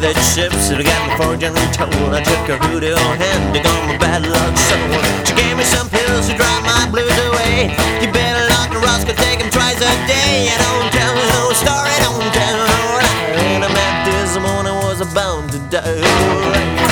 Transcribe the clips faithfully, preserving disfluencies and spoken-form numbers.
that ships that got me forged and retold. I took a voodoo hand to go on my bad luck soul. She gave me some pills to drive my blues away. You better lock the Roscoe, take him twice a day. I don't tell no story, don't tell no lie. And I met this morning was bound to die.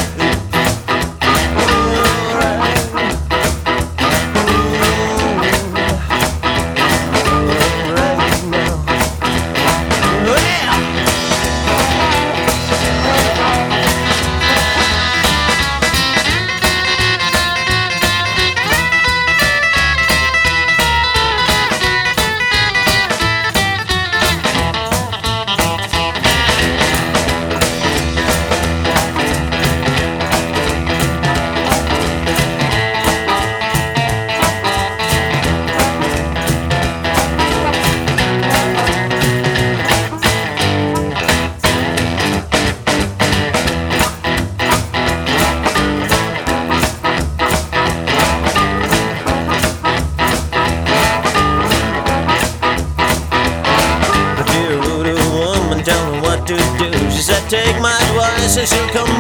Take my advice and she'll come